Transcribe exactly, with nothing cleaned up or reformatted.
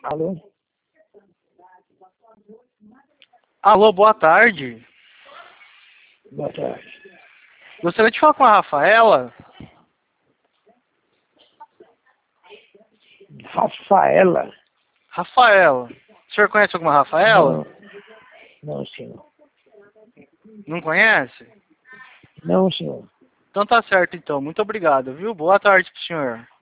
Alô? Alô, boa tarde. Boa tarde. Gostaria de falar com a Rafaela. Rafaela? Rafaela. O senhor conhece alguma Rafaela? Não, não, senhor. Não conhece? Não, senhor. Então tá certo, então. Muito obrigado, viu? Boa tarde pro senhor.